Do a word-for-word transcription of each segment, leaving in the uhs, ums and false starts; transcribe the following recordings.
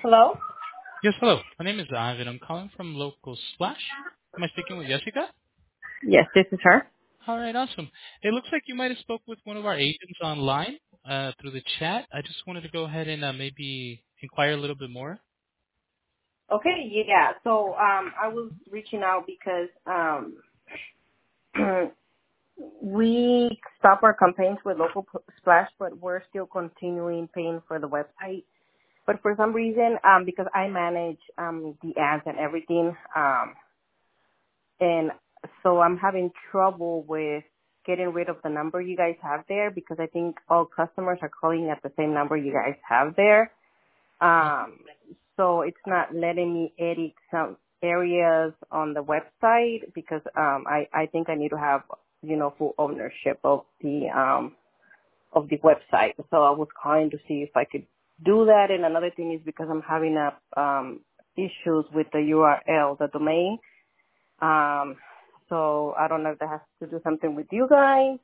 Hello? Yes, hello. My name is Ivan. I'm calling from Local Splash. Am I speaking with Jessica? Yes, this is her. All right, awesome. It looks like you might have spoke with one of our agents online uh, through the chat. I just wanted to go ahead and uh, maybe inquire a little bit more. Okay, yeah. So um, I was reaching out because um, we stop our campaigns with local P- splash, but we're still continuing paying for the website. But for some reason, um, because I manage um, the ads and everything, um, and so I'm having trouble with getting rid of the number you guys have there because I think all customers are calling at the same number you guys have there. Um, so it's not letting me edit some areas on the website because um, I, I think I need to have, you know, full ownership of the um, of the website. So I was calling to see if I could do that. And another thing is because I'm having a, um, issues with the U R L, the domain. Um, so I don't know if that has to do something with you guys.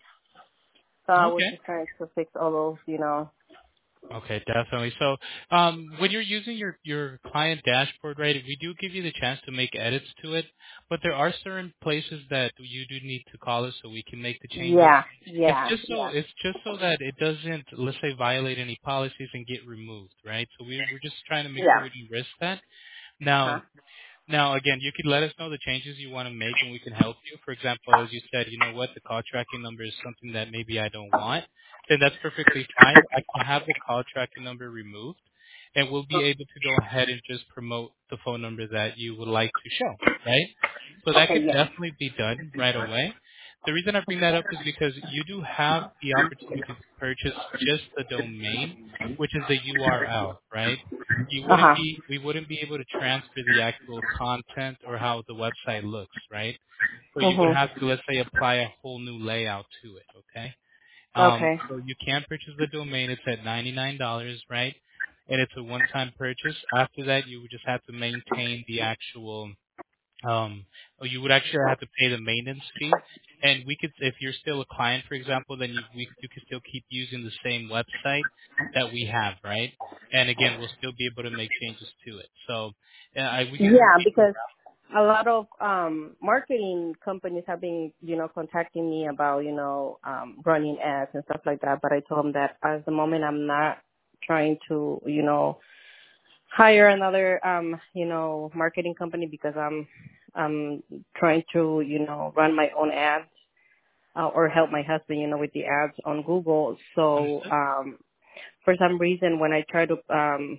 So I was Okay. just trying to fix all those, you know. Okay, definitely. So um, when you're using your, your client dashboard, right, we do give you the chance to make edits to it, but there are certain places that you do need to call us so we can make the changes. Yeah, It's yeah, just so yeah. it's just so that it doesn't, let's say, violate any policies and get removed, right? So we, we're just trying to make sure Yeah. we don't risk that. Uh-huh. Now, Now, again, you can let us know the changes you want to make, and we can help you. For example, as you said, you know what, the call tracking number is something that maybe I don't want. Then that's perfectly fine. I can have the call tracking number removed, and we'll be able to go ahead and just promote the phone number that you would like to show, right? So that Okay, could yeah. definitely be done right away. The reason I bring that up is because you do have the opportunity to purchase just the domain, which is the U R L, right? You wouldn't Uh-huh. be we wouldn't be able to transfer the actual content or how the website looks, right? So you would Mhm. have to, let's say, apply a whole new layout to it, okay? Um, Okay. so you can purchase the domain. It's at ninety-nine dollars, right? And it's a one-time purchase. After that, you would just have to maintain the actual um, or you would actually have to pay the maintenance fee. And we could, if you're still a client, for example, then you we, you could still keep using the same website that we have, right? And again, we'll still be able to make changes to it. So, uh, I, we can. Yeah, because a lot of um marketing companies have been, you know, contacting me about, you know, um running ads and stuff like that, but I told them that at the moment I'm not trying to, you know, hire another um, you know, marketing company because I'm I'm trying to, you know, run my own ads uh, or help my husband, you know, with the ads on Google. So, Understood. um for some reason when I try to um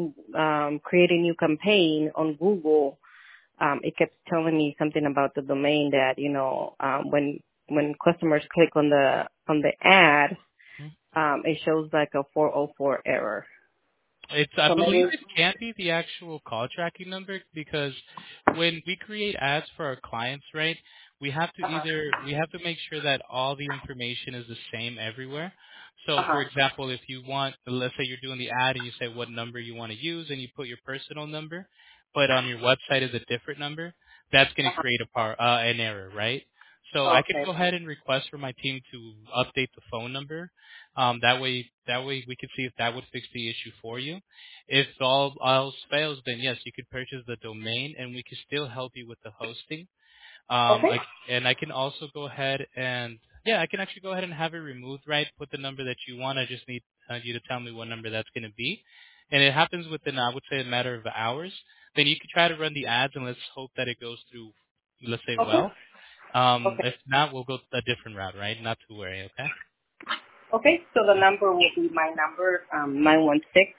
um create a new campaign on Google, um it kept telling me something about the domain that, you know, um when when customers click on the on the ad, um it shows like a four oh four error. It's, I So believe maybe it can be the actual call tracking number because when we create ads for our clients, right, we have to uh-huh. either, we have to make sure that all the information is the same everywhere. So for Uh-huh. example, if you want, let's say you're doing the ad and you say what number you want to use and you put your personal number, but on your website is a different number, that's going to Uh-huh. create a par, uh, an error, right? So I can Okay. go ahead and request for my team to update the phone number. Um, that way, that way we could see if that would fix the issue for you. If all else fails, then yes, you could purchase the domain, and we can still help you with the hosting. Um, Okay. I, and I can also go ahead and yeah, I can actually go ahead and have it removed. Right, put the number that you want. I just need uh, you to tell me what number that's going to be, and it happens within I would say a matter of hours. Then you can try to run the ads, and let's hope that it goes through. Let's say Okay. well. Um, Okay. if not, we'll go a different route. Right, not to worry. Okay. Okay. So the number will be my number, um, nine one six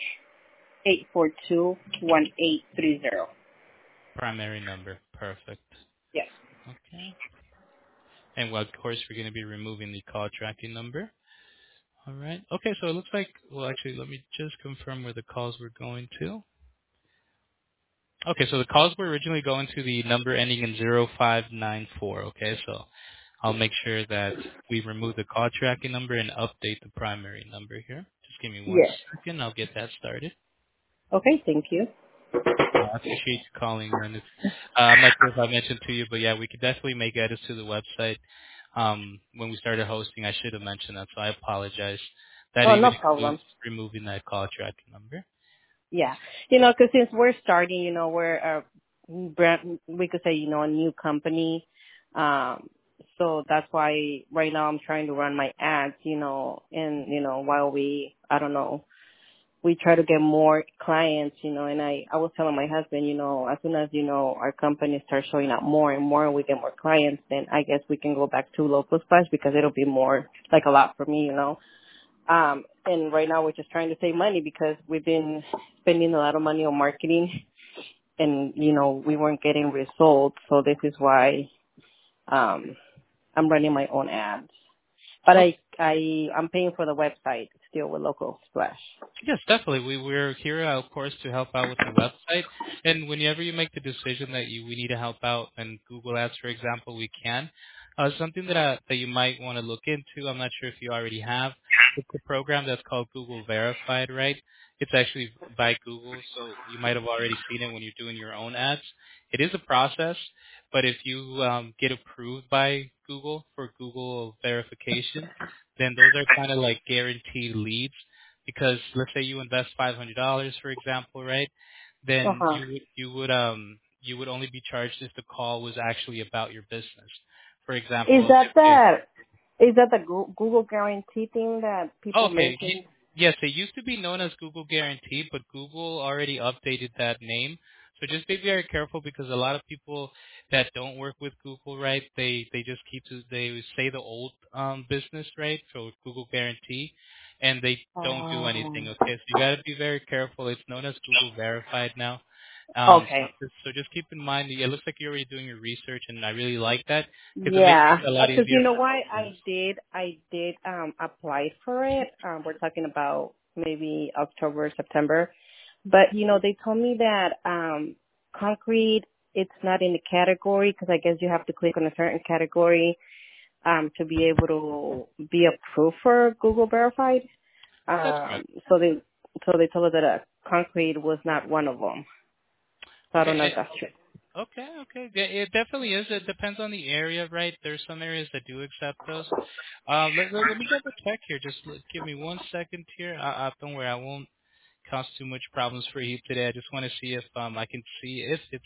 eight four two one eight three zero. Primary number. Perfect. Yes. Okay. And well, of course, we're going to be removing the call tracking number. All right. Okay, so it looks like, well, actually, let me just confirm where the calls were going to. Okay, so the calls were originally going to the number ending in zero five nine four. Okay, so I'll make sure that we remove the call tracking number and update the primary number here. Just give me one Yes. second. I'll get that started. Okay. Thank you. Uh, I appreciate you calling, and it's, uh, I'm not sure if I mentioned to you, but yeah, we could definitely make edits to the website. Um, when we started hosting, I should have mentioned that, so I apologize. That Oh, no even problem. includes removing that call tracking number. Yeah, you know, because since we're starting, you know, we're a brand, we could say, you know, a new company. Um, so that's why right now I'm trying to run my ads, you know, and you know, while we, I don't know, we try to get more clients, you know, and I, I was telling my husband, you know, as soon as, you know, our company starts showing up more and more and we get more clients, then I guess we can go back to local splash because it'll be more, like a lot for me, you know. Um, and right now we're just trying to save money because we've been spending a lot of money on marketing and, you know, we weren't getting results. So this is why, um, I'm running my own ads. But I, I, I'm paying for the website still with Local Splash. Yes, definitely. We we're here, uh, of course, to help out with the website. And whenever you make the decision that you we need to help out, and Google Ads, for example, we can. Uh, something that uh, that you might want to look into. I'm not sure if you already have. It's a program that's called Google Verified, right? It's actually by Google, so you might have already seen it when you're doing your own ads. It is a process, but if you um, get approved by Google for Google verification, then those are kind of like guaranteed leads because let's say you invest five hundred dollars, for example, right? Then Uh-huh. you would you would um you would only be charged if the call was actually about your business. For Is example, that if, if the, is that the Goo- Google guarantee thing that oh, people okay, y- mention? yes, it used to be known as Google Guarantee, but Google already updated that name. So just be very careful because a lot of people that don't work with Google, right? They they just keep to they say the old um business, right? So Google Guarantee, and they don't do anything. Um, Okay, so you got to be very careful. It's known as Google Verified now. Um, so okay. just, so just keep in mind. It looks like you're already doing your research, and I really like that because it makes Yeah, it a lot because easier you know for why business. I did I did um apply for it. Um, we're talking about maybe October, September, but you know they told me that um concrete it's not in the category because I guess you have to click on a certain category um to be able to be approved for Google Verified. That's correct. Um, so they so they told us that uh, concrete was not one of them. So I don't know Okay. if that's true. Okay, okay. Yeah, it definitely is. It depends on the area, right? There's some areas that do accept those. Um, let, let, let me double check here. Just let, give me one second here. I, I, don't worry, I won't cause too much problems for you today. I just want to see if um I can see if it's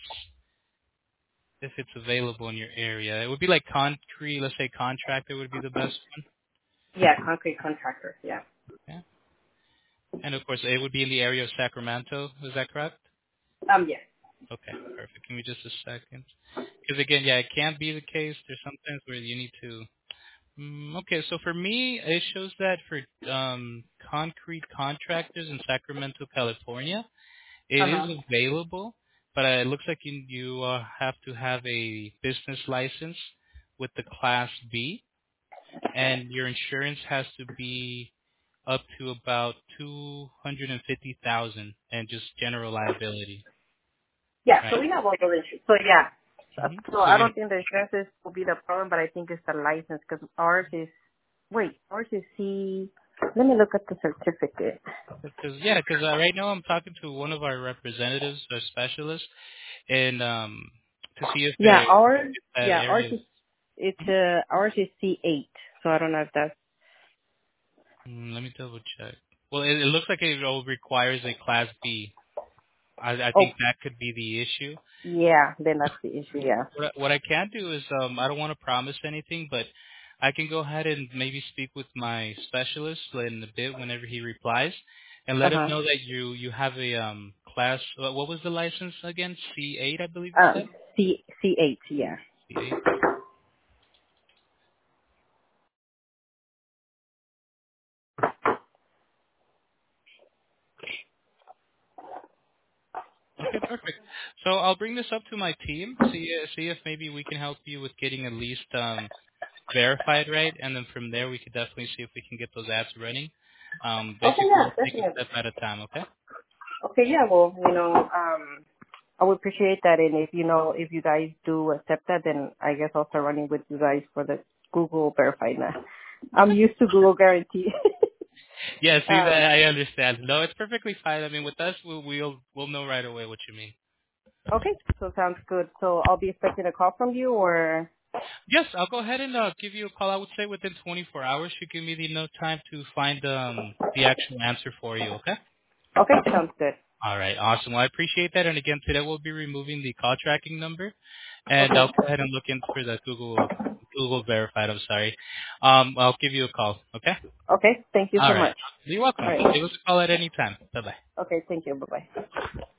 if it's available in your area. It would be like concrete. Let's say contractor would be the best one. Yeah, concrete contractor. Yeah. Yeah. And of course, it would be in the area of Sacramento. Is that correct? Um. Yeah. Okay, perfect. Give me just a second. Because again, yeah, it can be the case. There's sometimes where you need to. Mm, okay, so for me, it shows that for um, concrete contractors in Sacramento, California, Uh it is huh. available, but uh, it looks like you, you uh, have to have a business license with the Class B, and your insurance has to be up to about two hundred and fifty thousand, and just general liability, Yeah, right? so we have all those issues. So yeah, so hmm so So I you don't think the insurance will be the problem, but I think it's the license because ours is, wait, ours is C, let me look at the certificate. Because yeah, because uh, right now I'm talking to one of our representatives, a specialist, and um, to see if Yeah, they ours, if that yeah, ours area. is, it's, Mhm. uh, ours is C eight. So I don't know if that's, Mm, let me double check. Well, it, it looks like it all requires a Class B. I, I oh, think that could be the issue. yeah, then that's the issue, yeah. What I, what I can do is um, I don't want to promise anything, but I can go ahead and maybe speak with my specialist in a bit whenever he replies, and let him Uh-huh. know that you you have a um class. What what was the license again? C eight, I believe you Um, said. C, C eight, yeah. C eight. Okay, perfect. So I'll bring this up to my team, see uh, see if maybe we can help you with getting at least um, verified, right? And then from there, we could definitely see if we can get those ads running. Um, Okay, basically, yeah, we'll take a definitely. step at a time, okay? Okay, yeah, well, you know, um, I would appreciate that, and if you know, if you guys do accept that, then I guess I'll start running with you guys for the Google Verified now. I'm Okay. used to Google Guarantee. Yeah, see that um, I understand. No, it's perfectly fine. I mean, with us, we'll we'll, we'll know right away what you mean. okay, so sounds good. So I'll be expecting a call from you, or Yes, I'll go ahead and uh, give you a call. I would say within twenty-four hours, should give me the enough time to find um, the actual answer for you, okay? okay, sounds good. All right, awesome. Well, I appreciate that. And again, today we'll be removing the call tracking number, and Okay. I'll go ahead and look into for the Google Google verified. I'm sorry. Um, I'll give you a call. Okay. Okay. Thank you All so right. much. You're All welcome. right. Give us a call at any time. Bye bye. Okay. Thank you. Bye bye.